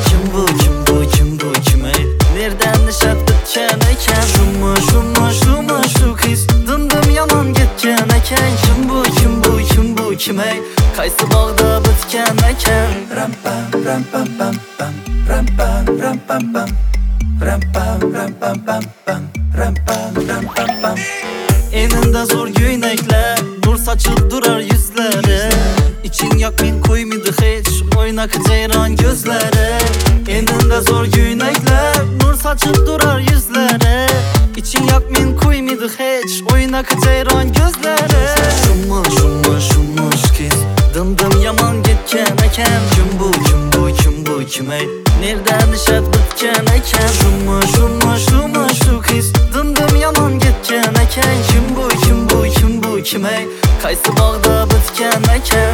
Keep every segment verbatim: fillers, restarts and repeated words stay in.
Kim bu, kim bu, kim bu, kim ey? Nereden nişat bitken eken? Şumu, şumu, şumu, şu kız dındım yaman gitken eken. Kim bu, kim bu, kim bu, kim ey? Kaysı bağda bitken eken? Ram pam, ram pam pam pam, ram pam, ram pam pam, ram pam, ram pam pam pam, ram pam, ram pam pam. Eninde zor güynekler, nur saçıp durar yüzleri. İçin yakmin koymadı hiç, oynak ceyran gözleri. Eninde zor güynekler, nur saçıp durar yüzleri. İçin yakmin koymadı hiç, oynak ceyran gözleri. Şumu, şumu, şumu kız dındım yaman gitken eken. Kim bu, kim bu, kim bu, kim ey? Nereden nişat bitken eken? Şumu, şumu, şumu, şu kız dındım yaman gitken eken. Kim bu, kim bu, kim bu, kim ey? Kaysı bağda bitken eken?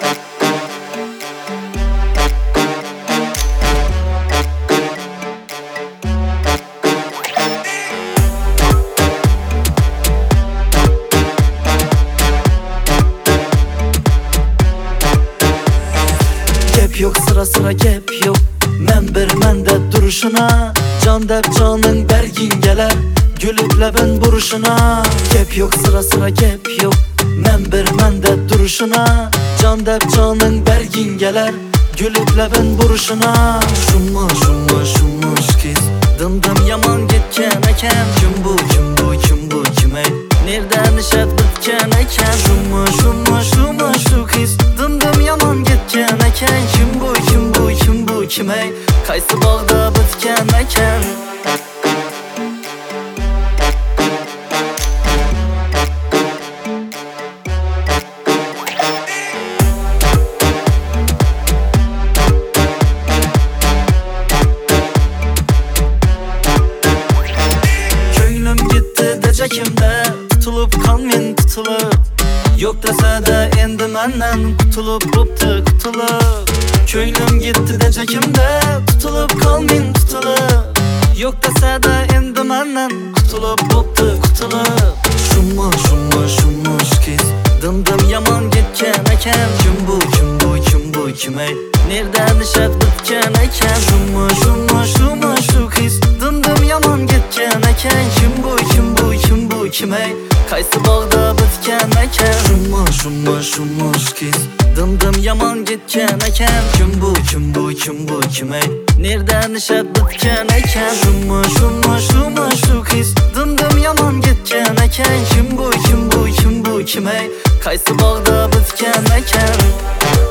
Gep yok, sıra sıra gep yok. Men bir mende duruşuna, can dep canın bergin geler, gülüp leben buruşuna. Gep yok, sıra sıra gep yok. Men bir mende duruşuna, can dep canın bergin geler, gülüp leben buruşuna. Şumu, şumu, şumu kız dındım yaman gitken eken. Kim bu, kim bu, kim bu, kim ey? Nereden nişat bitken eken? Şumu, şumu, şumu, şu kız dındım yaman gitken eken. Kim bu, kim bu, kim bu, kim ey? Kaysı bağda bitken eken? Köylüm gitti decekimde, tutulup kalmin tutulup. Yok dese de endi menden kutulup koptu kutulup. Köylüm gitti decekimde, tutulup kalmin tutulup. Yok dese de endi menden kutulup koptu kutulup. Şumu, şumu, şumu kız dındım yaman gitken eken. Kim bu, kim bu, kim bu, kim ey? Nereden nişat bitken eken? Şumu, şumu, şumu, şu kız dındım yaman gitken eken. Kim bu, kim bu, kim bu, kim ey? Kaysı bağda bitken eken? Şumu, şumu, şumu kız dındım yaman gitken eken. Kim bu, kim bu, kim bu, kim ey? Nereden nişat bitken eken? Şumu, şumu, şumu, şu kız dındım yaman gitken eken. Kim bu, kim bu, kim bu, kim ey? Kaysı bağda bitken eken?